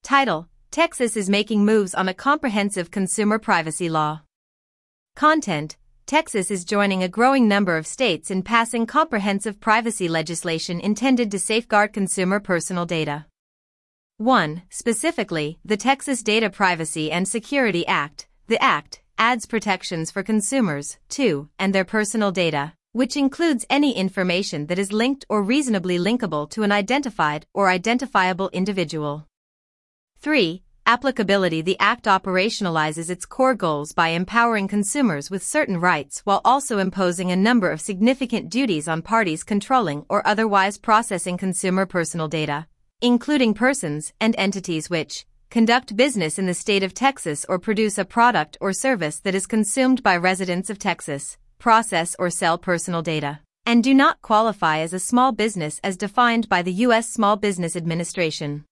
Title: Texas is making moves on a comprehensive consumer privacy law. Content: Texas is joining a growing number of states in passing comprehensive privacy legislation intended to safeguard consumer personal data. 1. Specifically, the Texas Data Privacy and Security Act. The Act adds protections for consumers, too, and their personal data, which includes any information that is linked or reasonably linkable to an identified or identifiable individual. 3. Applicability. The Act operationalizes its core goals by empowering consumers with certain rights while also imposing a number of significant duties on parties controlling or otherwise processing consumer personal data, including persons and entities which conduct business in the state of Texas or produce a product or service that is consumed by residents of Texas, process or sell personal data, and do not qualify as a small business as defined by the U.S. Small Business Administration.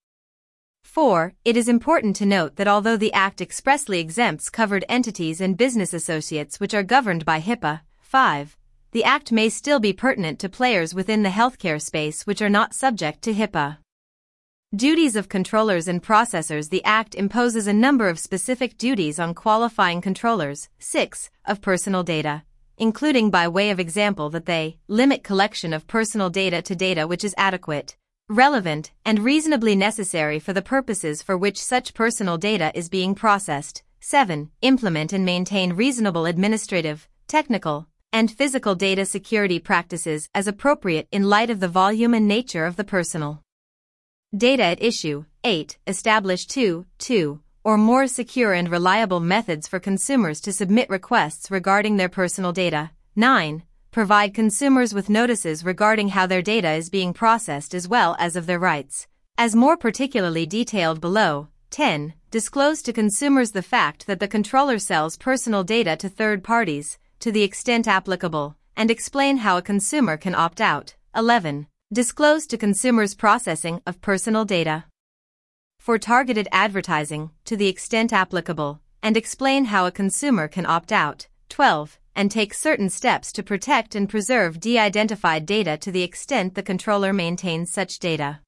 4. It is important to note that although the Act expressly exempts covered entities and business associates which are governed by HIPAA, 5, the Act may still be pertinent to players within the healthcare space which are not subject to HIPAA. Duties of controllers and processors. The Act imposes a number of specific duties on qualifying controllers, 6, of personal data, including by way of example that they limit collection of personal data to data which is adequate, relevant, and reasonably necessary for the purposes for which such personal data is being processed. 7. Implement and maintain reasonable administrative, technical, and physical data security practices as appropriate in light of the volume and nature of the personal data at issue. 8. Establish two or more secure and reliable methods for consumers to submit requests regarding their personal data. 9. Provide consumers with notices regarding how their data is being processed as well as of their rights, as more particularly detailed below. 10. Disclose to consumers the fact that the controller sells personal data to third parties, to the extent applicable, and explain how a consumer can opt out. 11. Disclose to consumers processing of personal data for targeted advertising, to the extent applicable, and explain how a consumer can opt out. 12. And take certain steps to protect and preserve de-identified data to the extent the controller maintains such data.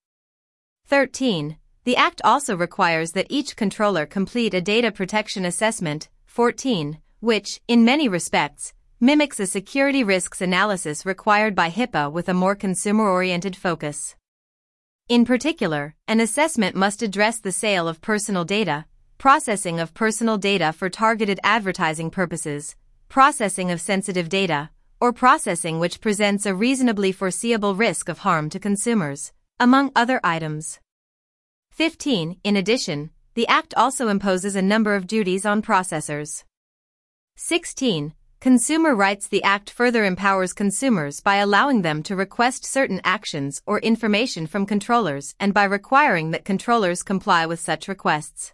13. The Act also requires that each controller complete a data protection assessment. 14. Which, in many respects, mimics a security risks analysis required by HIPAA with a more consumer-oriented focus. In particular, an assessment must address the sale of personal data, processing of personal data for targeted advertising purposes, processing of sensitive data, or processing which presents a reasonably foreseeable risk of harm to consumers, among other items. 15. In addition, the Act also imposes a number of duties on processors. 16. Consumer rights. The Act further empowers consumers by allowing them to request certain actions or information from controllers and by requiring that controllers comply with such requests.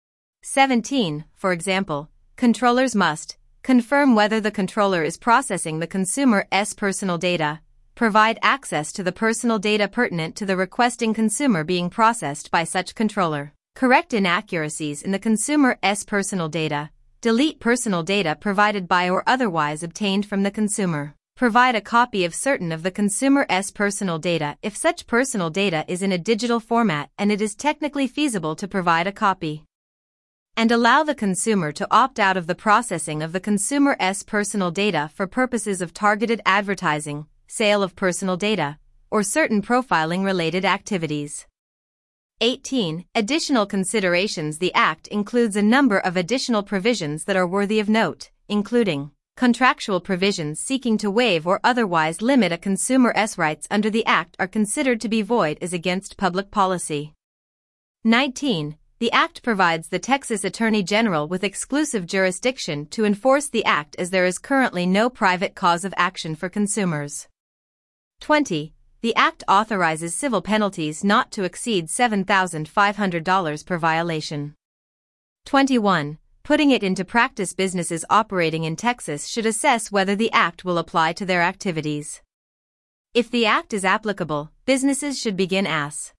17. For example, controllers must confirm whether the controller is processing the consumer's personal data, provide access to the personal data pertinent to the requesting consumer being processed by such controller, correct inaccuracies in the consumer's personal data, delete personal data provided by or otherwise obtained from the consumer, provide a copy of certain of the consumer's personal data if such personal data is in a digital format and it is technically feasible to provide a copy, and allow the consumer to opt out of the processing of the consumer's personal data for purposes of targeted advertising, sale of personal data, or certain profiling-related activities. 18. Additional considerations. The Act includes a number of additional provisions that are worthy of note, including contractual provisions seeking to waive or otherwise limit a consumer's rights under the Act are considered to be void as against public policy. 19. The Act provides the Texas Attorney General with exclusive jurisdiction to enforce the Act as there is currently no private cause of action for consumers. 20. The Act authorizes civil penalties not to exceed $7,500 per violation. 21. Putting it into practice. Businesses operating in Texas should assess whether the Act will apply to their activities. If the Act is applicable, businesses should begin as